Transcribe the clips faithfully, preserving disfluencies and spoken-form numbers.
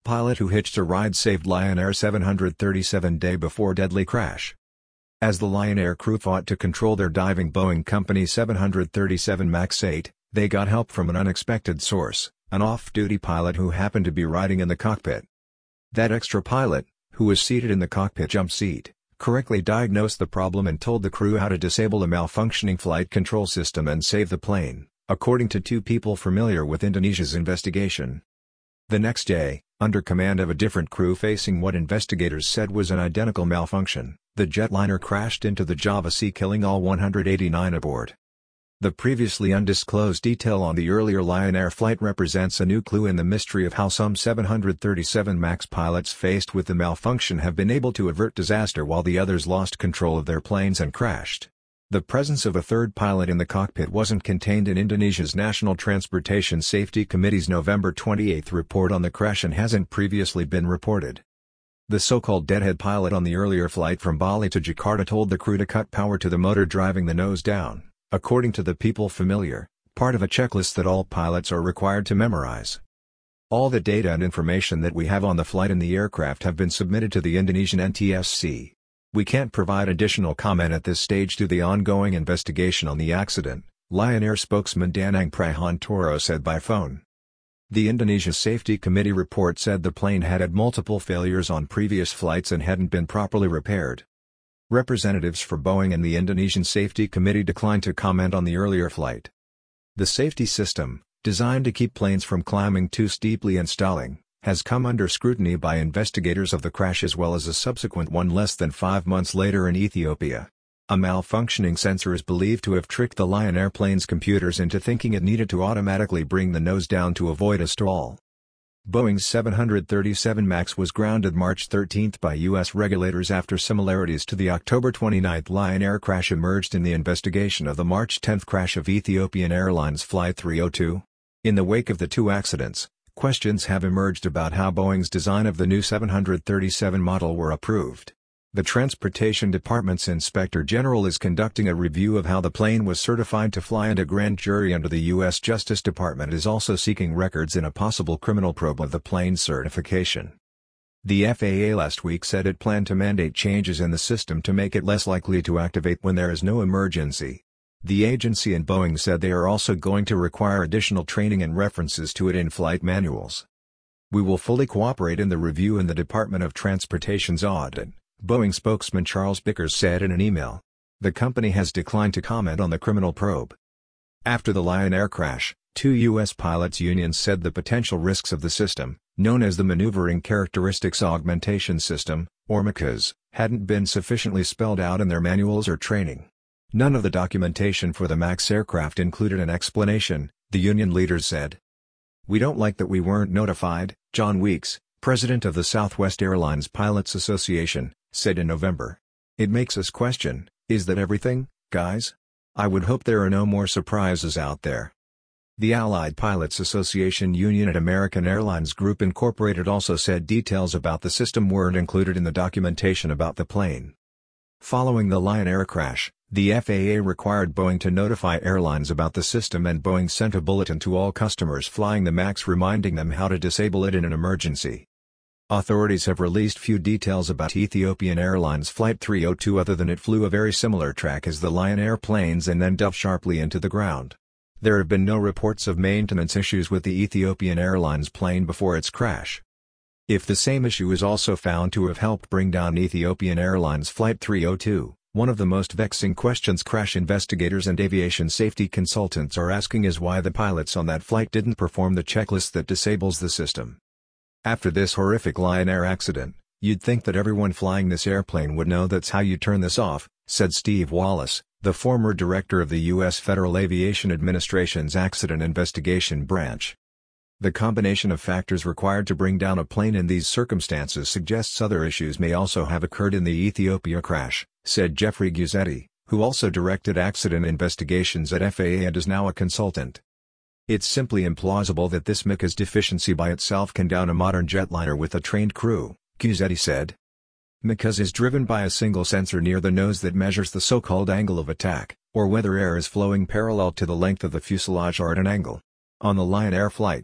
Pilot who hitched a ride saved Lion Air seven thirty-seven day before deadly crash. As the Lion Air crew fought to control their diving Boeing Company seven thirty-seven MAX eight, they got help from an unexpected source, an off-duty pilot who happened to be riding in the cockpit. That extra pilot, who was seated in the cockpit jump seat, correctly diagnosed the problem and told the crew how to disable a malfunctioning flight control system and save the plane, according to two people familiar with Indonesia's investigation. The next day, under command of a different crew facing what investigators said was an identical malfunction, the jetliner crashed into the Java Sea, killing all one hundred eighty-nine aboard. The previously undisclosed detail on the earlier Lion Air flight represents a new clue in the mystery of how some seven thirty-seven MAX pilots faced with the malfunction have been able to avert disaster while the others lost control of their planes and crashed. The presence of a third pilot in the cockpit wasn't contained in Indonesia's National Transportation Safety Committee's November twenty-eighth report on the crash and hasn't previously been reported. The so-called deadhead pilot on the earlier flight from Bali to Jakarta told the crew to cut power to the motor driving the nose down, according to the people familiar, part of a checklist that all pilots are required to memorize. All the data and information that we have on the flight and the aircraft have been submitted to the Indonesian N T S C. We can't provide additional comment at this stage due to the ongoing investigation on the accident, Lion Air spokesman Danang Prahantoro said by phone. The Indonesia Safety Committee report said the plane had had multiple failures on previous flights and hadn't been properly repaired. Representatives for Boeing and the Indonesian Safety Committee declined to comment on the earlier flight. The safety system, designed to keep planes from climbing too steeply and stalling, has come under scrutiny by investigators of the crash as well as a subsequent one less than five months later in Ethiopia. A malfunctioning sensor is believed to have tricked the Lion Air plane's computers into thinking it needed to automatically bring the nose down to avoid a stall. Boeing's seven thirty-seven MAX was grounded March thirteenth by U S regulators after similarities to the October twenty-ninth Lion Air crash emerged in the investigation of the March tenth crash of Ethiopian Airlines Flight three oh two. In the wake of the two accidents, questions have emerged about how Boeing's design of the new seven thirty-seven model were approved. The Transportation Department's Inspector General is conducting a review of how the plane was certified to fly, and a grand jury under the U S Justice Department is also seeking records in a possible criminal probe of the plane's certification. The F A A last week said it planned to mandate changes in the system to make it less likely to activate when there is no emergency. The agency and Boeing said they are also going to require additional training and references to it in flight manuals. "We will fully cooperate in the review and the Department of Transportation's audit," Boeing spokesman Charles Bickers said in an email. The company has declined to comment on the criminal probe. After the Lion Air crash, two U S pilots' unions said the potential risks of the system, known as the Maneuvering Characteristics Augmentation System, or MCAS, hadn't been sufficiently spelled out in their manuals or training. None of the documentation for the MAX aircraft included an explanation, the union leaders said. "We don't like that we weren't notified," John Weeks, president of the Southwest Airlines Pilots Association, said in November. "It makes us question, is that everything, guys? I would hope there are no more surprises out there." The Allied Pilots Association union at American Airlines Group Incorporated also said details about the system weren't included in the documentation about the plane. Following the Lion Air crash, the F A A required Boeing to notify airlines about the system, and Boeing sent a bulletin to all customers flying the MAX reminding them how to disable it in an emergency. Authorities have released few details about Ethiopian Airlines Flight three oh two other than it flew a very similar track as the Lion Air planes and then dove sharply into the ground. There have been no reports of maintenance issues with the Ethiopian Airlines plane before its crash. If the same issue is also found to have helped bring down Ethiopian Airlines Flight three oh two, one of the most vexing questions crash investigators and aviation safety consultants are asking is why the pilots on that flight didn't perform the checklist that disables the system. After this horrific Lion Air accident, you'd think that everyone flying this airplane would know that's how you turn this off, said Steve Wallace, the former director of the U S Federal Aviation Administration's Accident Investigation Branch. The combination of factors required to bring down a plane in these circumstances suggests other issues may also have occurred in the Ethiopia crash, said Jeffrey Guzzetti, who also directed accident investigations at F A A and is now a consultant. "It's simply implausible that this MCAS deficiency by itself can down a modern jetliner with a trained crew," Guzzetti said. MCAS is driven by a single sensor near the nose that measures the so-called angle of attack, or whether air is flowing parallel to the length of the fuselage or at an angle. On the Lion Air flights,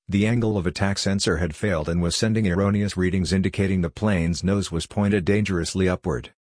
The angle of attack sensor had failed and was sending erroneous readings indicating the plane's nose was pointed dangerously upward.